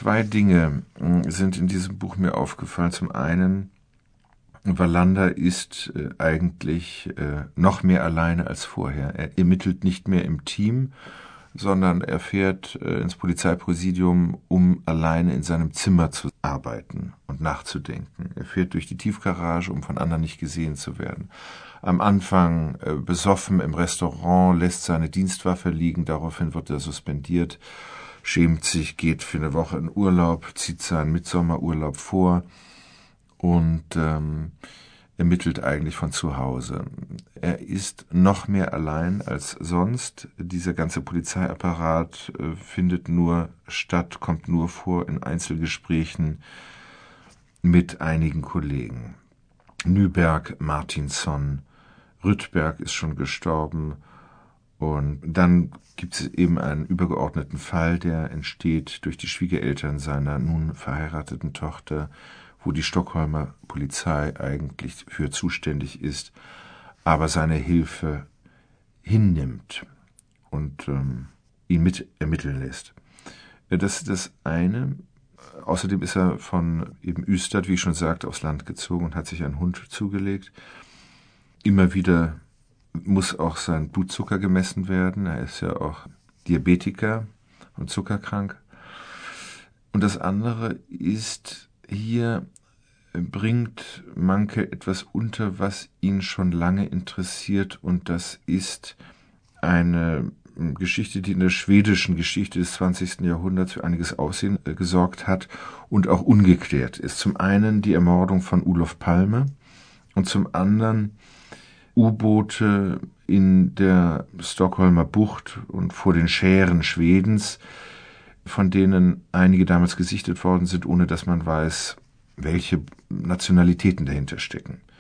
2 Dinge sind in diesem Buch mir aufgefallen. Zum einen, Wallander ist eigentlich noch mehr alleine als vorher. Er ermittelt nicht mehr im Team, sondern er fährt ins Polizeipräsidium, um alleine in seinem Zimmer zu arbeiten und nachzudenken. Er fährt durch die Tiefgarage, um von anderen nicht gesehen zu werden. Am Anfang besoffen im Restaurant, lässt seine Dienstwaffe liegen, daraufhin wird er suspendiert, schämt sich, geht für eine Woche in Urlaub, zieht seinen Mitsommerurlaub vor und ermittelt eigentlich von zu Hause. Er ist noch mehr allein als sonst. Dieser ganze Polizeiapparat findet nur statt, kommt nur vor in Einzelgesprächen mit einigen Kollegen. Nyberg, Martinsson, Rüttberg ist schon gestorben. Und dann gibt es eben einen übergeordneten Fall, der entsteht durch die Schwiegereltern seiner nun verheirateten Tochter, wo die Stockholmer Polizei eigentlich für zuständig ist, aber seine Hilfe hinnimmt und ihn mit ermitteln lässt. Das ist das eine. Außerdem ist er von eben Ystad, wie ich schon sagte, aufs Land gezogen und hat sich einen Hund zugelegt. Immer wieder muss auch sein Blutzucker gemessen werden. Er ist ja auch Diabetiker und zuckerkrank. Und das andere ist, hier bringt Mahnke etwas unter, was ihn schon lange interessiert, und das ist eine Geschichte, die in der schwedischen Geschichte des 20. Jahrhunderts für einiges Aufsehen gesorgt hat und auch ungeklärt ist. Zum einen die Ermordung von Olof Palme und zum anderen U-Boote in der Stockholmer Bucht und vor den Schären Schwedens, von denen einige damals gesichtet worden sind, ohne dass man weiß, welche Nationalitäten dahinter stecken.